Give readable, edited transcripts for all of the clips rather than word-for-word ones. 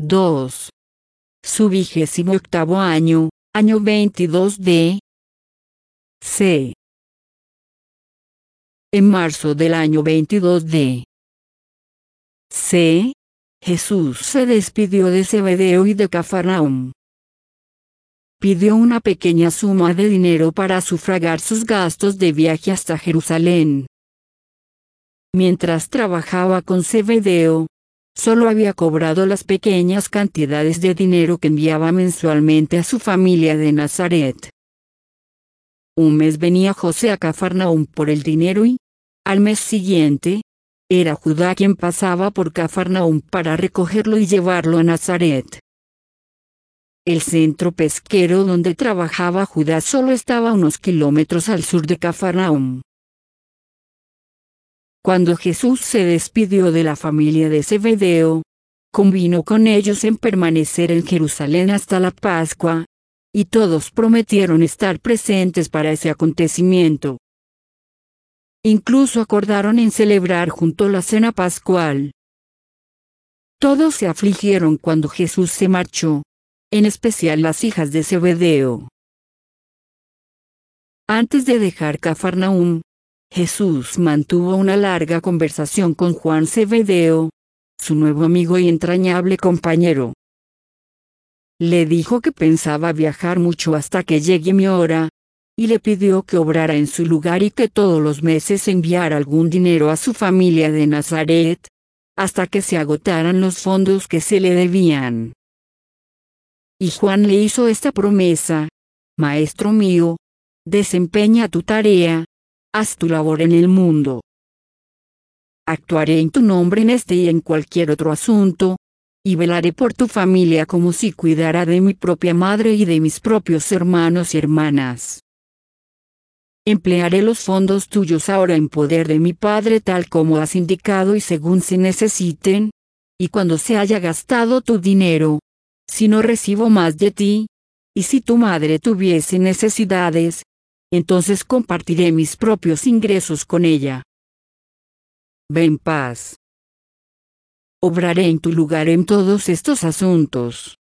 2. Su 28º año, año 22 de C. En marzo del año 22 de C. Jesús se despidió de Zebedeo y de Cafarnaúm. Pidió una pequeña suma de dinero para sufragar sus gastos de viaje hasta Jerusalén. Mientras trabajaba con Zebedeo, solo había cobrado las pequeñas cantidades de dinero que enviaba mensualmente a su familia de Nazaret. Un mes venía José a Cafarnaúm por el dinero y, al mes siguiente, era Judá quien pasaba por Cafarnaúm para recogerlo y llevarlo a Nazaret. El centro pesquero donde trabajaba Judá solo estaba a unos kilómetros al sur de Cafarnaúm. Cuando Jesús se despidió de la familia de Zebedeo, convino con ellos en permanecer en Jerusalén hasta la Pascua, y todos prometieron estar presentes para ese acontecimiento. Incluso acordaron en celebrar junto la cena pascual. Todos se afligieron cuando Jesús se marchó, en especial las hijas de Zebedeo. Antes de dejar Cafarnaúm, Jesús mantuvo una larga conversación con Juan Zebedeo, su nuevo amigo y entrañable compañero. Le dijo que pensaba viajar mucho hasta que llegue mi hora, y le pidió que obrara en su lugar y que todos los meses enviara algún dinero a su familia de Nazaret, hasta que se agotaran los fondos que se le debían. Y Juan le hizo esta promesa: Maestro mío, desempeña tu tarea, haz tu labor en el mundo. Actuaré en tu nombre en este y en cualquier otro asunto, y velaré por tu familia como si cuidara de mi propia madre y de mis propios hermanos y hermanas. Emplearé los fondos tuyos ahora en poder de mi Padre tal como has indicado y según se necesiten, y cuando se haya gastado tu dinero, si no recibo más de ti, y si tu madre tuviese necesidades, entonces compartiré mis propios ingresos con ella. Ve en paz. Obraré en tu lugar en todos estos asuntos.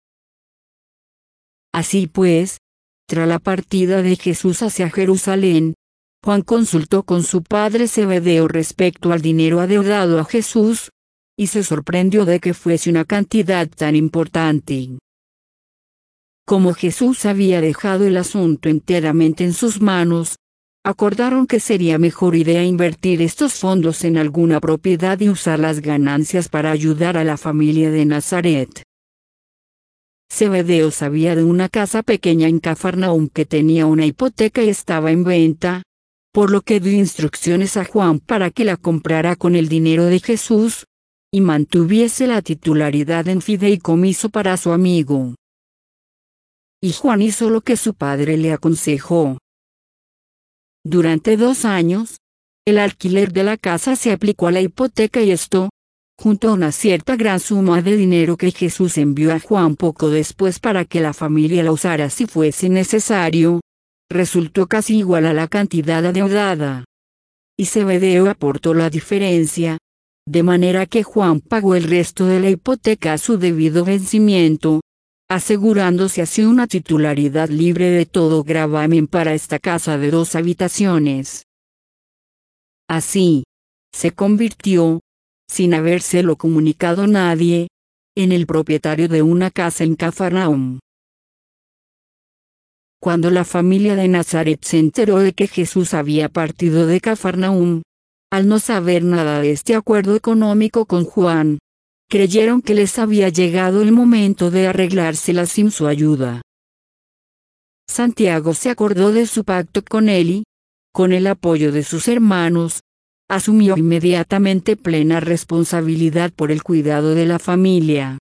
Así pues, tras la partida de Jesús hacia Jerusalén, Juan consultó con su padre Zebedeo respecto al dinero adeudado a Jesús, y se sorprendió de que fuese una cantidad tan importante. Como Jesús había dejado el asunto enteramente en sus manos, acordaron que sería mejor idea invertir estos fondos en alguna propiedad y usar las ganancias para ayudar a la familia de Nazaret. Zebedeo sabía de una casa pequeña en Cafarnaúm que tenía una hipoteca y estaba en venta, por lo que dio instrucciones a Juan para que la comprara con el dinero de Jesús, y mantuviese la titularidad en fideicomiso para su amigo. Y Juan hizo lo que su padre le aconsejó. Durante 2 años, el alquiler de la casa se aplicó a la hipoteca y esto, junto a una cierta gran suma de dinero que Jesús envió a Juan poco después para que la familia la usara si fuese necesario, resultó casi igual a la cantidad adeudada. Y Zebedeo aportó la diferencia, de manera que Juan pagó el resto de la hipoteca a su debido vencimiento, asegurándose así una titularidad libre de todo gravamen para esta casa de 2 habitaciones. Así, se convirtió, sin habérselo comunicado nadie, en el propietario de una casa en Cafarnaúm. Cuando la familia de Nazaret se enteró de que Jesús había partido de Cafarnaúm, al no saber nada de este acuerdo económico con Juan, creyeron que les había llegado el momento de arreglársela sin su ayuda. Santiago se acordó de su pacto con él y, con el apoyo de sus hermanos, asumió inmediatamente plena responsabilidad por el cuidado de la familia.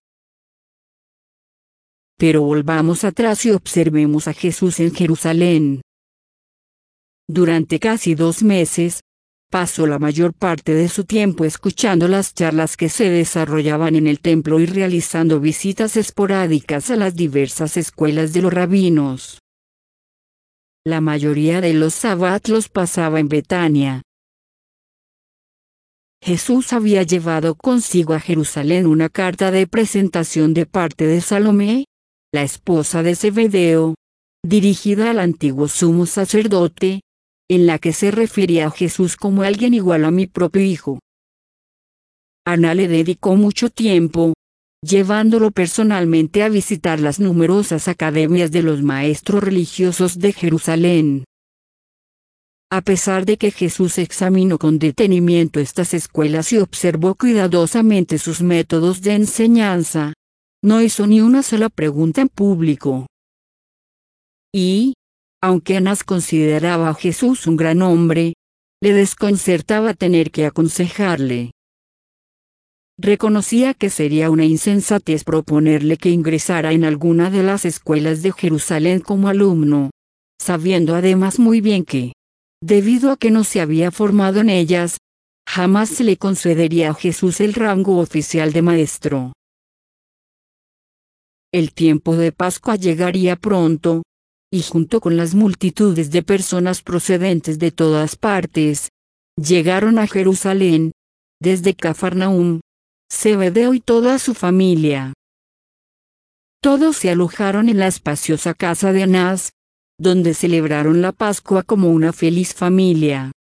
Pero volvamos atrás y observemos a Jesús en Jerusalén. Durante casi 2 meses, pasó la mayor parte de su tiempo escuchando las charlas que se desarrollaban en el templo y realizando visitas esporádicas a las diversas escuelas de los rabinos. La mayoría de los sábados los pasaba en Betania. Jesús había llevado consigo a Jerusalén una carta de presentación de parte de Salomé, la esposa de Zebedeo, dirigida al antiguo sumo sacerdote, en la que se refería a Jesús como alguien igual a mi propio hijo. Ana le dedicó mucho tiempo, llevándolo personalmente a visitar las numerosas academias de los maestros religiosos de Jerusalén. A pesar de que Jesús examinó con detenimiento estas escuelas y observó cuidadosamente sus métodos de enseñanza, no hizo ni una sola pregunta en público. Y, aunque Anás consideraba a Jesús un gran hombre, le desconcertaba tener que aconsejarle. Reconocía que sería una insensatez proponerle que ingresara en alguna de las escuelas de Jerusalén como alumno, sabiendo además muy bien que, debido a que no se había formado en ellas, jamás se le concedería a Jesús el rango oficial de maestro. El tiempo de Pascua llegaría pronto, y junto con las multitudes de personas procedentes de todas partes, llegaron a Jerusalén, desde Cafarnaúm, Zebedeo y toda su familia. Todos se alojaron en la espaciosa casa de Anás, donde celebraron la Pascua como una feliz familia.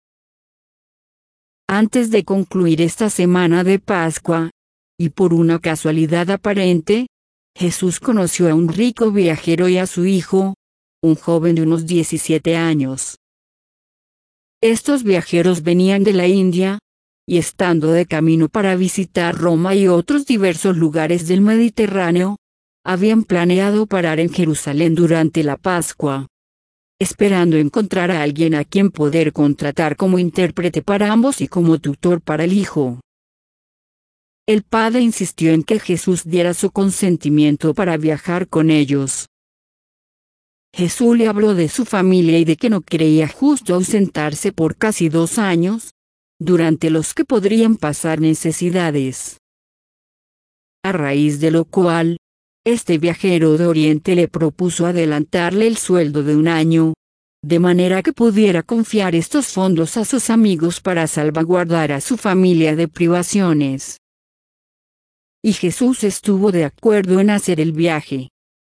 Antes de concluir esta semana de Pascua, y por una casualidad aparente, Jesús conoció a un rico viajero y a su hijo, un joven de unos 17 años. Estos viajeros venían de la India, y estando de camino para visitar Roma y otros diversos lugares del Mediterráneo, habían planeado parar en Jerusalén durante la Pascua, esperando encontrar a alguien a quien poder contratar como intérprete para ambos y como tutor para el hijo. El padre insistió en que Jesús diera su consentimiento para viajar con ellos. Jesús le habló de su familia y de que no creía justo ausentarse por casi 2 años, durante los que podrían pasar necesidades. A raíz de lo cual, este viajero de Oriente le propuso adelantarle el sueldo de 1 año, de manera que pudiera confiar estos fondos a sus amigos para salvaguardar a su familia de privaciones. Y Jesús estuvo de acuerdo en hacer el viaje.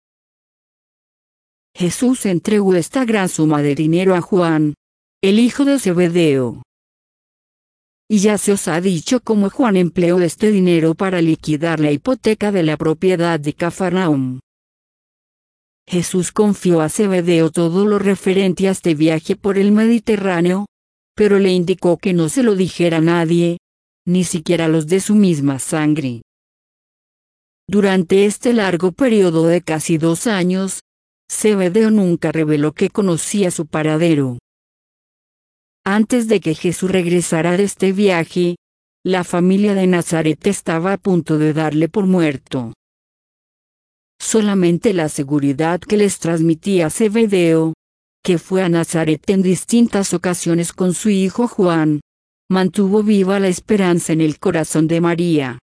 Jesús entregó esta gran suma de dinero a Juan, el hijo de Zebedeo. Y ya se os ha dicho cómo Juan empleó este dinero para liquidar la hipoteca de la propiedad de Cafarnaúm. Jesús confió a Zebedeo todo lo referente a este viaje por el Mediterráneo, pero le indicó que no se lo dijera a nadie, ni siquiera a los de su misma sangre. Durante este largo periodo de casi 2 años, Zebedeo nunca reveló que conocía su paradero. Antes de que Jesús regresara de este viaje, la familia de Nazaret estaba a punto de darle por muerto. Solamente la seguridad que les transmitía Zebedeo, que fue a Nazaret en distintas ocasiones con su hijo Juan, mantuvo viva la esperanza en el corazón de María.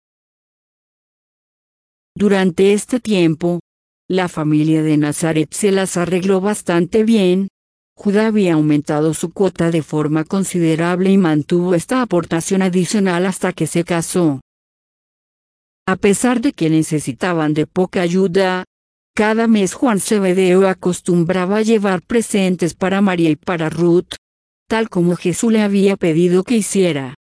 Durante este tiempo, la familia de Nazaret se las arregló bastante bien. Judá había aumentado su cuota de forma considerable y mantuvo esta aportación adicional hasta que se casó. A pesar de que necesitaban de poca ayuda, cada mes Juan Zebedeo acostumbraba a llevar presentes para María y para Ruth, tal como Jesús le había pedido que hiciera.